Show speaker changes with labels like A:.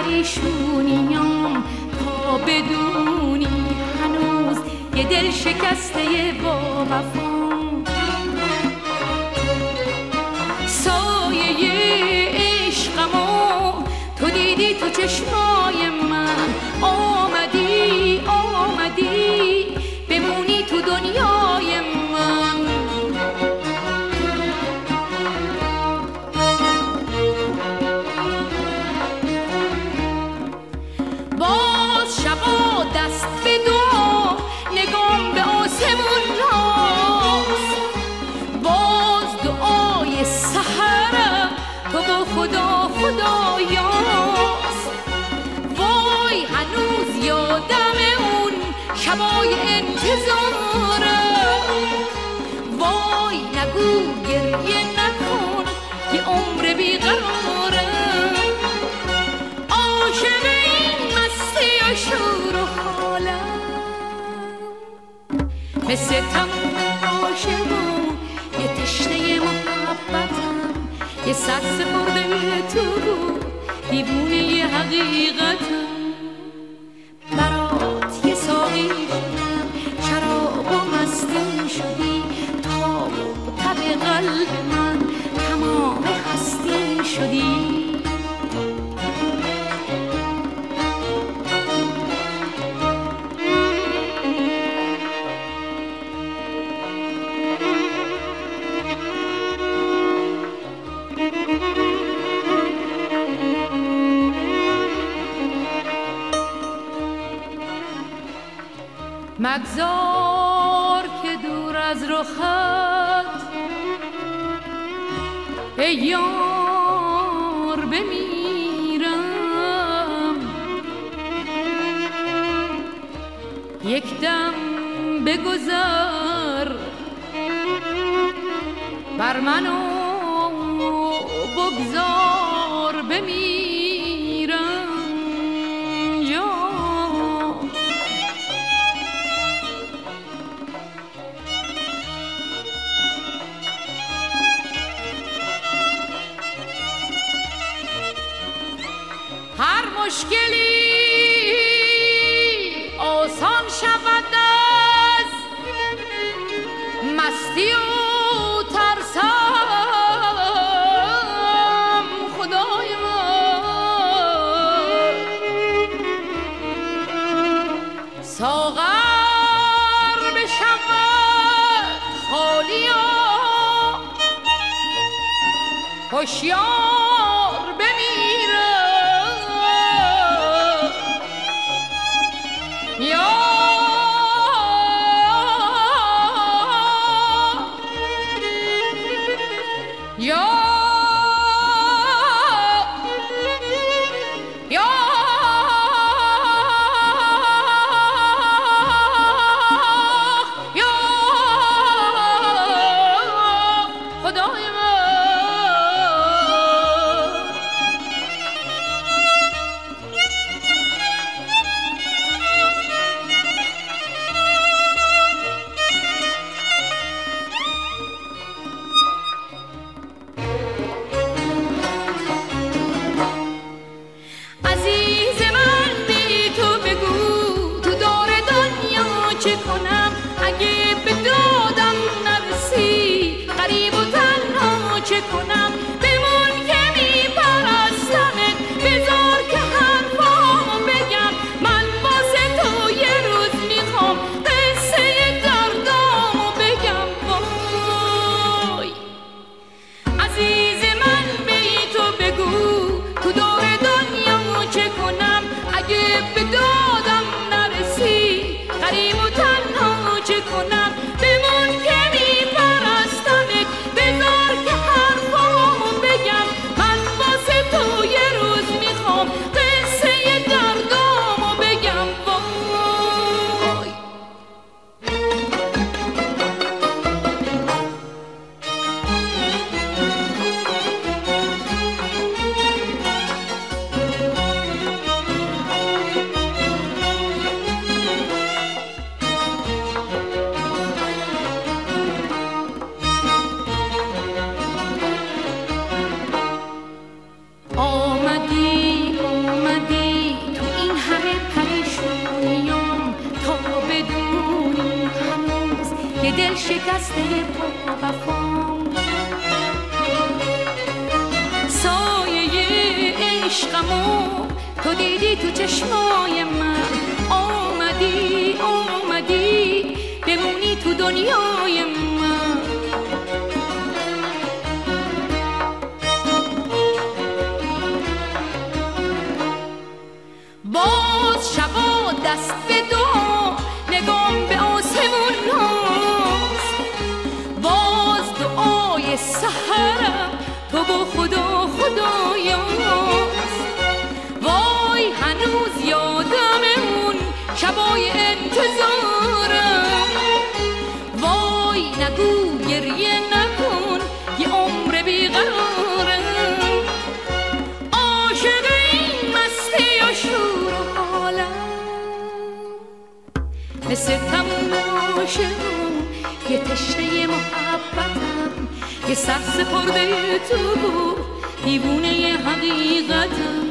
A: پریشونیام تا بدونی هنوز یه دل شکسته با وفام. سایه عشقمو تو دیدی تو چشمای من، آمدی بمونی تو دنیای من. باز شبا دست به دعا نگام به آسمون راست، باز دعای سحرم تو با خدا خدایاست. وای هنوز یادم اون شبای انتظارم، وای نگو گریه نکن یه عمر بیقرارم. عاشق این مستی و شور و حالم، مثل تموم عاشقون یه تشنه محبتم، یه سر سپرده تو دیوونه یه حقیقتم. برات یه ساقی شدم، شراب و مستی شدی، تاب و تب قلب من تمام هستی شدی. مگذار که دور از رخت ای یار بمیرم، یک دم بگذر بر من و بگذار بمیرم. هر مشکلی آسان شود از مستی و ترسم، خدای من ساغر بشود خالی و هوشیار بمیرم. خدای من شکسته با وفام. سایه عشقمو تو دیدی تو چشمای من، آمدی بمونی تو دنیای من. باز شبا دست به دعا نگام به آسمون هاست، باز دعای سحرم تو با خدا خدایاست. وای هنوز یادم اون شبای انتظارم، وای نگو گریه نکن یه عمر بیقرارم. عاشق این مستی و شور و حالم، مثل تماشم یه تشنه محبتم، یه سر سپرده تو دیوونه حقیقتم.